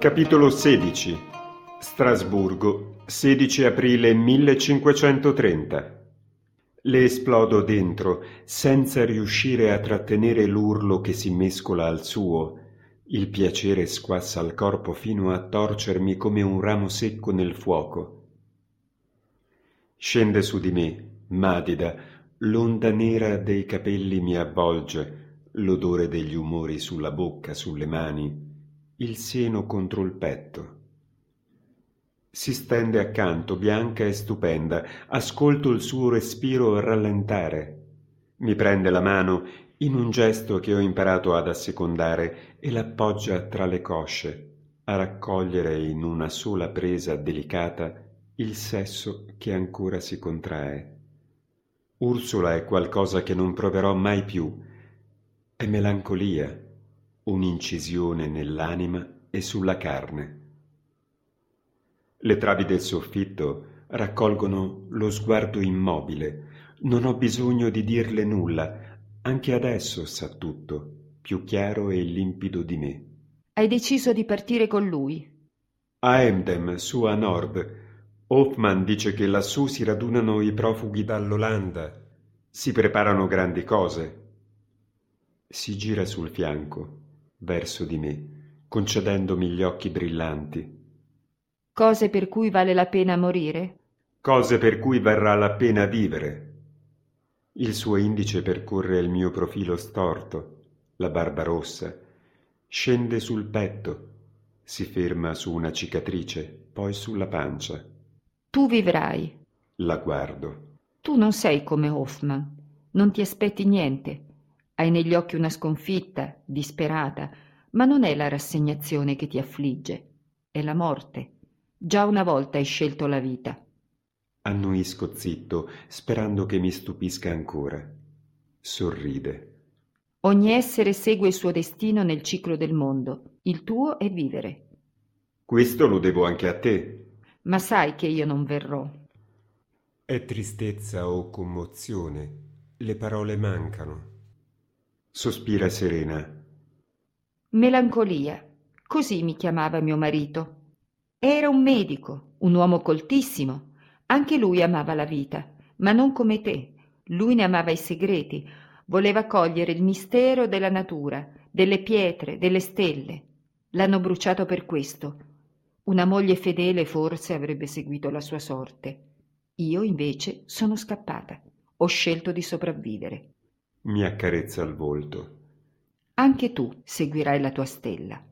Capitolo 16. Strasburgo, 16 aprile 1530. Le esplodo dentro, senza riuscire a trattenere l'urlo che si mescola al suo. Il piacere squassa il corpo fino a torcermi come un ramo secco nel fuoco. Scende su di me, madida, l'onda nera dei capelli mi avvolge, l'odore degli umori sulla bocca, sulle mani, il seno contro il petto. Si stende accanto, bianca e stupenda, ascolto il suo respiro rallentare. Mi prende la mano in un gesto che ho imparato ad assecondare e l'appoggia tra le cosce, a raccogliere in una sola presa delicata il sesso che ancora si contrae. Ursula è qualcosa che non proverò mai più. È melancolia, un'incisione nell'anima e sulla carne. Le travi del soffitto raccolgono lo sguardo immobile. Non ho bisogno di dirle nulla. Anche adesso sa tutto, più chiaro e limpido di me. Hai deciso di partire con lui? A Emden, su a nord. Hoffmann dice che lassù si radunano i profughi dall'Olanda. Si preparano grandi cose. Si gira sul fianco, verso di me, concedendomi gli occhi brillanti. Cose per cui vale la pena morire? Cose per cui varrà la pena vivere. Il suo indice percorre il mio profilo storto, la barba rossa, scende sul petto, si ferma su una cicatrice, poi sulla pancia. Tu vivrai. La guardo. Tu non sei come Hoffmann, non ti aspetti niente. Hai negli occhi una sconfitta, disperata, ma non è la rassegnazione che ti affligge, è la morte. Già una volta hai scelto la vita. Annuisco zitto, sperando che mi stupisca ancora. Sorride. Ogni essere segue il suo destino nel ciclo del mondo. Il tuo è vivere. Questo lo devo anche a te. Ma sai che io non verrò. È tristezza o commozione. Le parole mancano. Sospira serena. Melancolia. Così mi chiamava mio marito. Era un medico, un uomo coltissimo. Anche lui amava la vita, ma non come te. Lui ne amava i segreti. Voleva cogliere il mistero della natura, delle pietre, delle stelle. L'hanno bruciato per questo. Una moglie fedele forse avrebbe seguito la sua sorte. Io invece sono scappata. Ho scelto di sopravvivere. Mi accarezza il volto. Anche tu seguirai la tua stella.